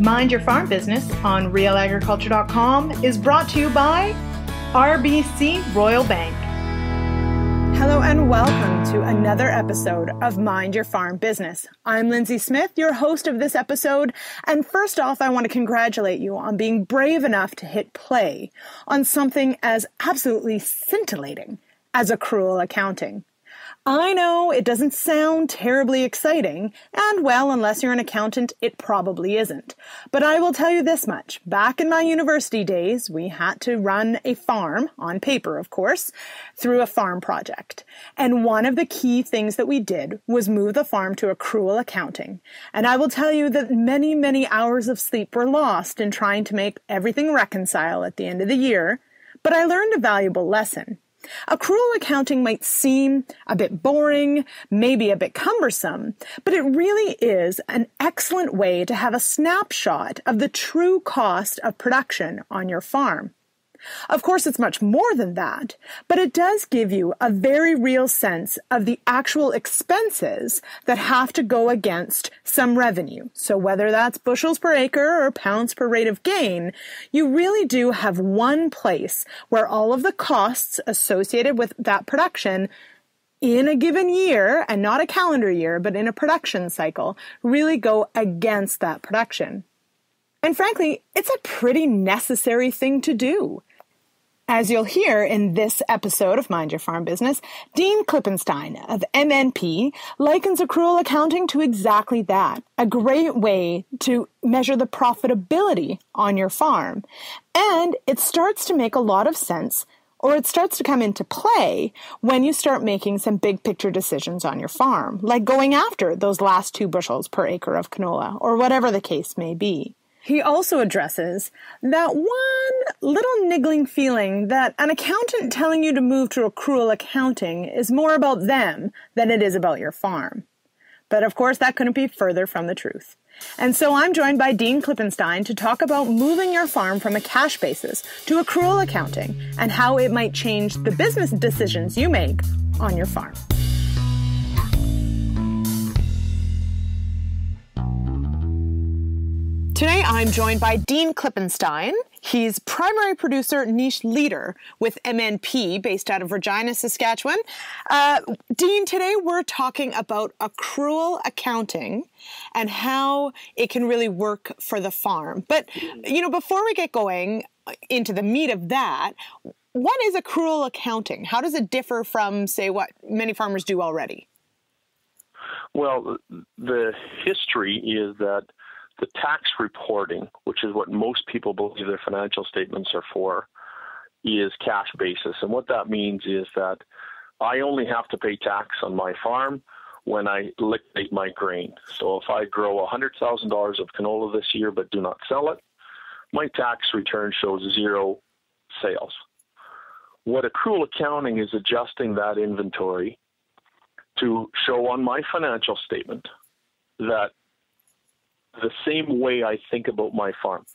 Mind Your Farm Business on realagriculture.com is brought to you by RBC Royal Bank. Hello and welcome to another episode of Mind Your Farm Business. I'm Lindsay Smith, your host of this episode, and first off, I want to congratulate you on being brave enough to hit play on something as absolutely scintillating as accrual accounting. I know it doesn't sound terribly exciting, and well, unless you're an accountant, it probably isn't. But I will tell you this much. Back in my university days, we had to run a farm, on paper of course, through a farm project. And one of the key things that we did was move the farm to accrual accounting. And I will tell you that many, many hours of sleep were lost in trying to make everything reconcile at the end of the year. But I learned a valuable lesson. Accrual accounting might seem a bit boring, maybe a bit cumbersome, but it really is an excellent way to have a snapshot of the true cost of production on your farm. Of course, it's much more than that, but it does give you a very real sense of the actual expenses that have to go against some revenue. So whether that's bushels per acre or pounds per rate of gain, you really do have one place where all of the costs associated with that production in a given year, and not a calendar year, but in a production cycle, really go against that production. And frankly, it's a pretty necessary thing to do. As you'll hear in this episode of Mind Your Farm Business, Dean Klippenstein of MNP likens accrual accounting to exactly that, a great way to measure the profitability on your farm. And it starts to make a lot of sense, or it starts to come into play when you start making some big picture decisions on your farm, like going after those last 2 bushels per acre of canola, or whatever the case may be. He also addresses that one little niggling feeling that an accountant telling you to move to accrual accounting is more about them than it is about your farm. But of course, that couldn't be further from the truth. And so I'm joined by Dean Klippenstein to talk about moving your farm from a cash basis to accrual accounting and how it might change the business decisions you make on your farm. Today, I'm joined by Dean Klippenstein. He's primary producer, niche leader with MNP based out of Regina, Saskatchewan. Dean, today we're talking about accrual accounting and how it can really work for the farm. But, before we get going into the meat of that, what is accrual accounting? How does it differ from, say, what many farmers do already? Well, the history is that the tax reporting, which is what most people believe their financial statements are for, is cash basis. And what that means is that I only have to pay tax on my farm when I liquidate my grain. So if I grow $100,000 of canola this year but do not sell it, my tax return shows 0 sales. What accrual accounting is adjusting that inventory to show on my financial statement that the same way I think about my farm.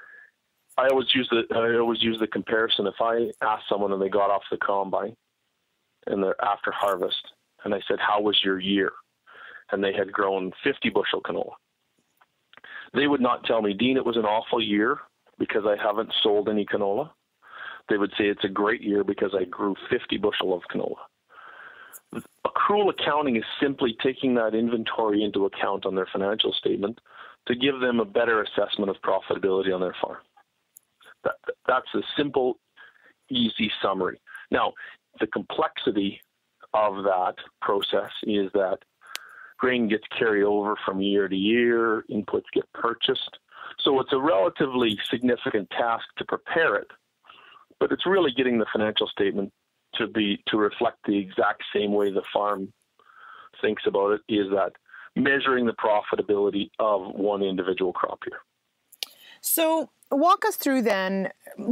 I always use the comparison. If I ask someone and they got off the combine and they're after harvest, and I said, "How was your year?" and they had grown 50 bushel canola, they would not tell me, "Dean, it was an awful year because I haven't sold any canola." They would say it's a great year because I grew 50 bushel of canola. Accrual accounting is simply taking that inventory into account on their financial statement to give them a better assessment of profitability on their farm. That's a simple, easy summary. Now, the complexity of that process is that grain gets carried over from year to year, inputs get purchased. So it's a relatively significant task to prepare it, but it's really getting the financial statement to reflect the exact same way the farm thinks about it, is that measuring the profitability of one individual crop year. So walk us through then,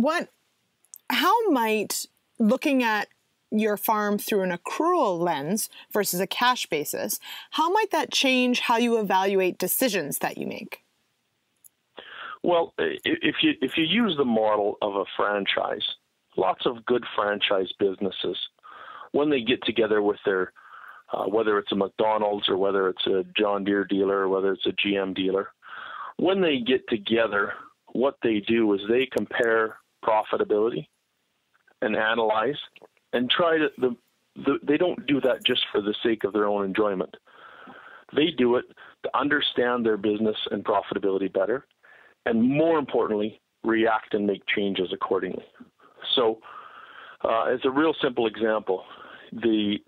how might looking at your farm through an accrual lens versus a cash basis, how might that change how you evaluate decisions that you make? Well, if you use the model of a franchise, lots of good franchise businesses, when they get together with their, whether it's a McDonald's or whether it's a John Deere dealer or whether it's a GM dealer, when they get together, what they do is they compare profitability and analyze and try to, they don't do that just for the sake of their own enjoyment. They do it to understand their business and profitability better, and more importantly, react and make changes accordingly. So as a real simple example, the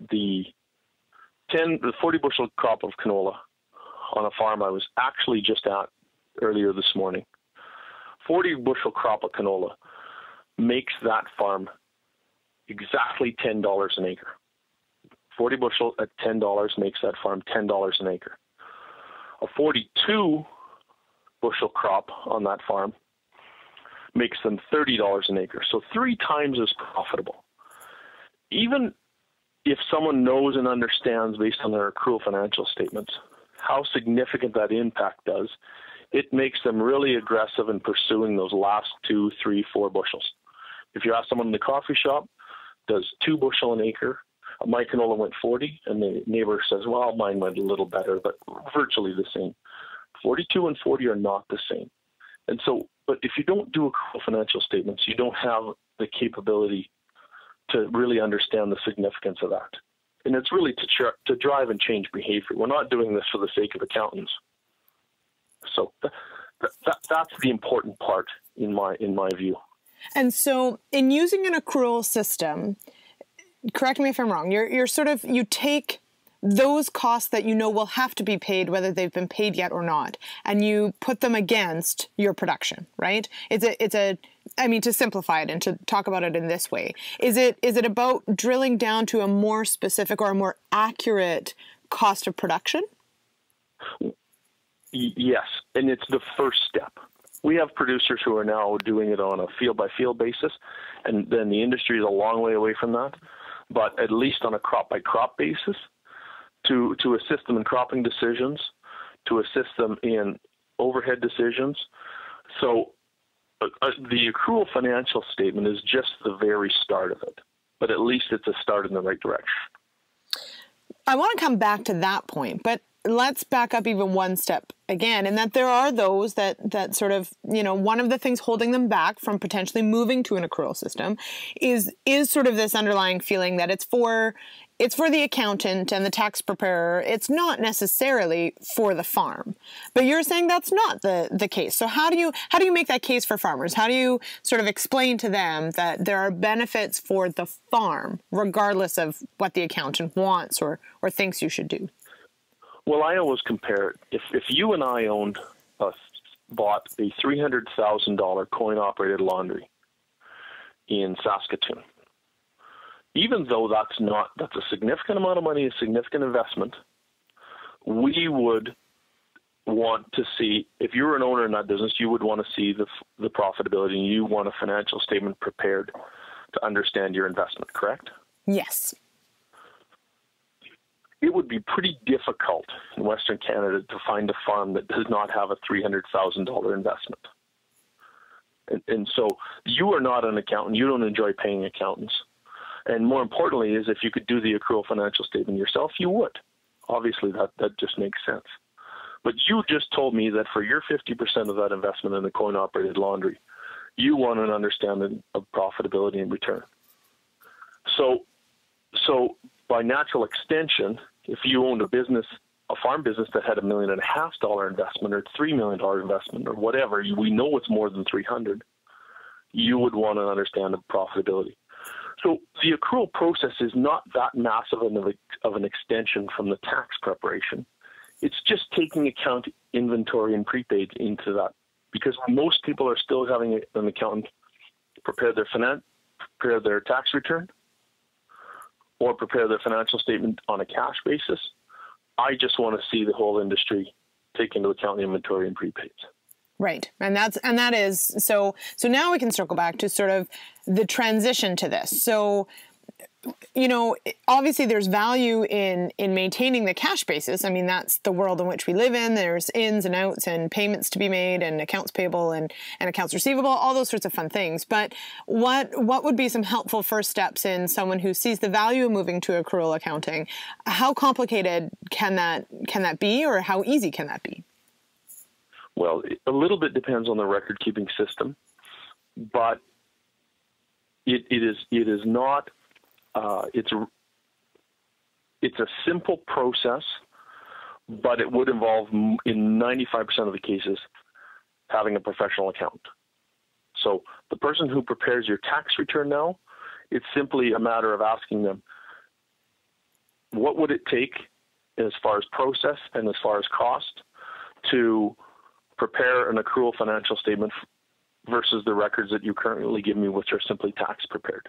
40 bushel crop of canola on a farm I was actually just at earlier this morning, 40 bushel crop of canola makes that farm exactly $10 an acre. 40 bushel at $10 makes that farm $10 an acre. A 42 bushel crop on that farm makes them $30 an acre. So 3 times as profitable. Even if someone knows and understands based on their accrual financial statements how significant that impact does, it makes them really aggressive in pursuing those last 2, 3, 4 bushels. If you ask someone in the coffee shop, does 2 bushel an acre? My canola went 40, and the neighbor says, well, mine went a little better, but virtually the same. 42 and 40 are not the same. And so, but if you don't do accrual financial statements, you don't have the capability to really understand the significance of that. And it's really to drive and change behavior. We're not doing this for the sake of accountants. So that's the important part in my view. And so in using an accrual system, correct me if I'm wrong, you take those costs that you know will have to be paid, whether they've been paid yet or not, and you put them against your production, right? To simplify it and to talk about it in this way, is it about drilling down to a more specific or a more accurate cost of production? Yes, and it's the first step. We have producers who are now doing it on a field-by-field basis, and then the industry is a long way away from that. But at least on a crop-by-crop basis, to assist them in cropping decisions, to assist them in overhead decisions. So the accrual financial statement is just the very start of it, but at least it's a start in the right direction. I want to come back to that point, but let's back up even one step again, and that there are those that sort of, one of the things holding them back from potentially moving to an accrual system is sort of this underlying feeling that it's for the accountant and the tax preparer. It's not necessarily for the farm. But you're saying that's not the case. So how do you make that case for farmers? How do you sort of explain to them that there are benefits for the farm, regardless of what the accountant wants or thinks you should do? Well, I always compare it. If you and I bought a $300,000 coin-operated laundry in Saskatoon, even though that's a significant amount of money, a significant investment, we would want to see, if you were an owner in that business, you would want to see the profitability, and you want a financial statement prepared to understand your investment, correct? Yes. It would be pretty difficult in Western Canada to find a farm that does not have a $300,000 investment. And so you are not an accountant. You don't enjoy paying accountants. And more importantly is if you could do the accrual financial statement yourself, you would. Obviously, that just makes sense. But you just told me that for your 50% of that investment in the coin-operated laundry, you want an understanding of profitability and return. So by natural extension, if you owned a farm business that had $1.5 million investment or $3 million investment or whatever, we know it's more than 300, you would want to understand the profitability. So the accrual process is not that massive of an extension from the tax preparation. It's just taking account inventory and prepaid into that, because most people are still having an accountant prepare their tax return or prepare their financial statement on a cash basis. I just want to see the whole industry take into account inventory and prepaids. Right. And that is, so now we can circle back to sort of the transition to this. So, obviously there's value in maintaining the cash basis. I mean, that's the world in which we live in. There's ins and outs and payments to be made and accounts payable and accounts receivable, all those sorts of fun things. But what would be some helpful first steps in someone who sees the value of moving to accrual accounting? How complicated can that be, or how easy can that be? Well, a little bit depends on the record-keeping system, but it is not. It's a simple process, but it would involve, in 95% of the cases, having a professional accountant. So the person who prepares your tax return now, it's simply a matter of asking them, what would it take as far as process and as far as cost to prepare an accrual financial statement versus the records that you currently give me, which are simply tax prepared.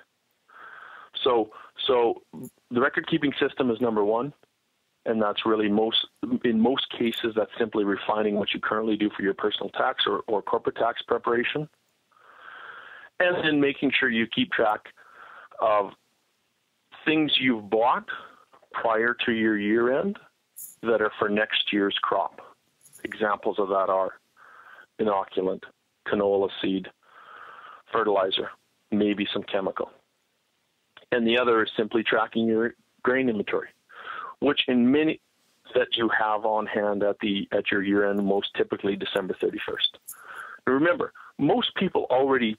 So the record keeping system is number one, and that's really in most cases, that's simply refining what you currently do for your personal tax or corporate tax preparation. And then making sure you keep track of things you've bought prior to your year end that are for next year's crop. Examples of that are inoculant, canola seed, fertilizer, maybe some chemical. And the other is simply tracking your grain inventory, which in many that you have on hand at your year end, most typically December 31st. Now remember, most people already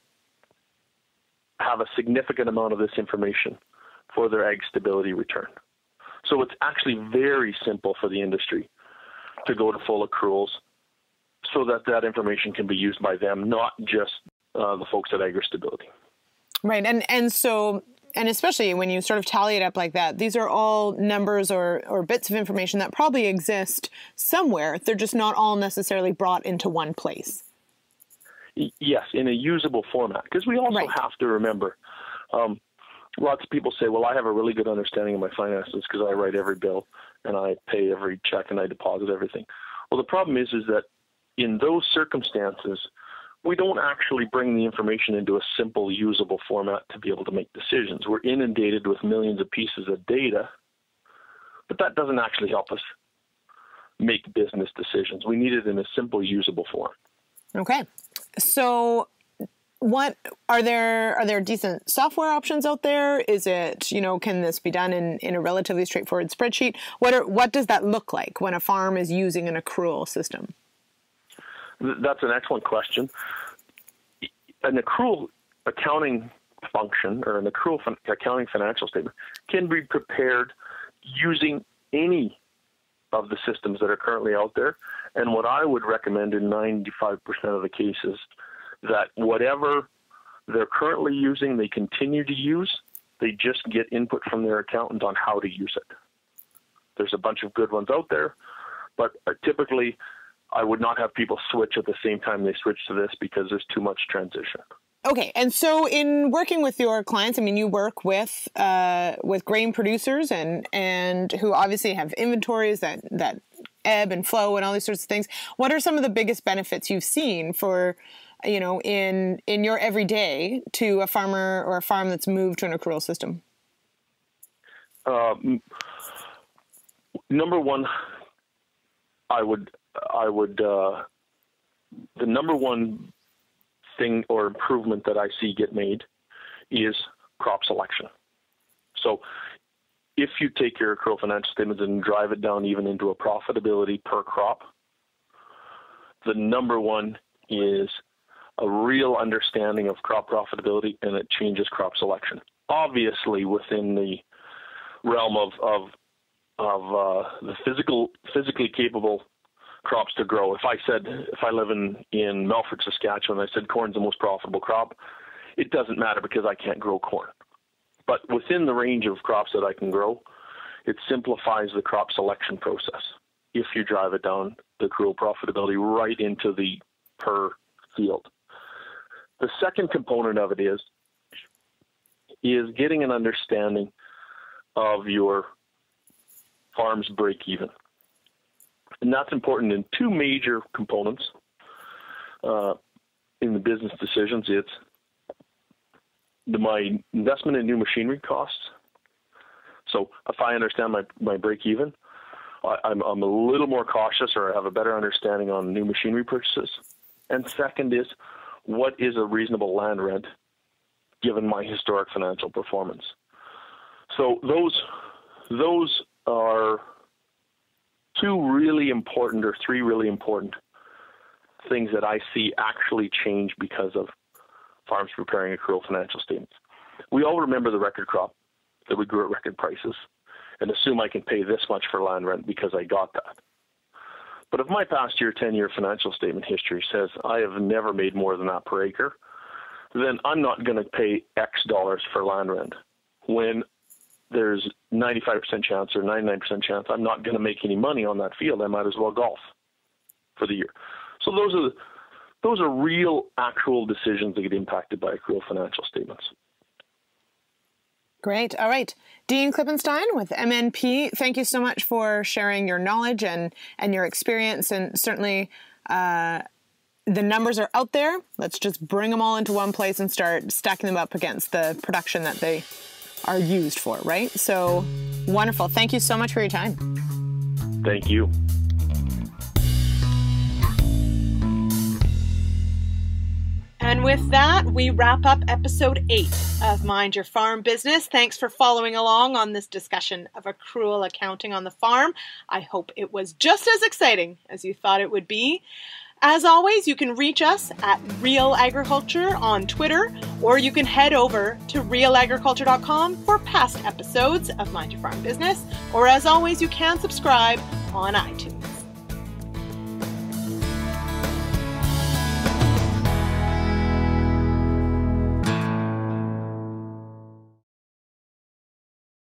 have a significant amount of this information for their ag stability return. So it's actually very simple for the industry to go to full accruals so that information can be used by them, not just the folks at AgriStability. Right. And especially when you sort of tally it up like that, these are all numbers or bits of information that probably exist somewhere. They're just not all necessarily brought into one place. Yes, in a usable format. Because we also have to remember, lots of people say, well, I have a really good understanding of my finances because I write every bill and I pay every check and I deposit everything. Well, the problem is that in those circumstances, we don't actually bring the information into a simple, usable format to be able to make decisions. We're inundated with millions of pieces of data, but that doesn't actually help us make business decisions. We need it in a simple, usable form. Okay. So what are there decent software options out there? Is it, can this be done in a relatively straightforward spreadsheet? What does that look like when a farm is using an accrual system? That's an excellent question. An accrual accounting function or an accrual accounting financial statement can be prepared using any of the systems that are currently out there. And what I would recommend in 95% of the cases, that whatever they're currently using, they continue to use. They just get input from their accountant on how to use it. There's a bunch of good ones out there, but typically I would not have people switch at the same time they switch to this because there's too much transition. Okay, and so in working with your clients, I mean, you work with grain producers and who obviously have inventories that ebb and flow and all these sorts of things. What are some of the biggest benefits you've seen for, in your everyday to a farmer or a farm that's moved to an accrual system? Number one, the number one thing or improvement that I see get made is crop selection. So if you take your accrual financial statements and drive it down even into a profitability per crop, the number one is a real understanding of crop profitability, and it changes crop selection. Obviously within the realm of the physically capable crops to grow. If I live in Melfort, Saskatchewan, I said corn's the most profitable crop, it doesn't matter because I can't grow corn. But within the range of crops that I can grow, it simplifies the crop selection process if you drive it down the accrual profitability right into the per field. The second component of it is getting an understanding of your farm's break even. And that's important in two major components in the business decisions. It's my investment in new machinery costs. So if I understand my break even, I'm a little more cautious, or I have a better understanding on new machinery purchases. And second is, what is a reasonable land rent given my historic financial performance? So those are two really important or three really important things that I see actually change because of farms preparing accrual financial statements. We all remember the record crop that we grew at record prices and assume I can pay this much for land rent because I got that. But if my past year, 10-year financial statement history says I have never made more than that per acre, then I'm not going to pay X dollars for land rent. When there's 95% chance or 99% chance I'm not going to make any money on that field, I might as well golf for the year. So those are real, actual decisions that get impacted by accrual financial statements. Great. All right. Dean Klippenstein with MNP, thank you so much for sharing your knowledge and your experience. And certainly the numbers are out there. Let's just bring them all into one place and start stacking them up against the production that they are used for, right? So wonderful. Thank you so much for your time. Thank you. And with that, we wrap up episode 8 of Mind Your Farm Business. Thanks for following along on this discussion of accrual accounting on the farm. I hope it was just as exciting as you thought it would be. As always, you can reach us at Real Agriculture on Twitter, or you can head over to realagriculture.com for past episodes of Mind Your Farm Business, or as always, you can subscribe on iTunes.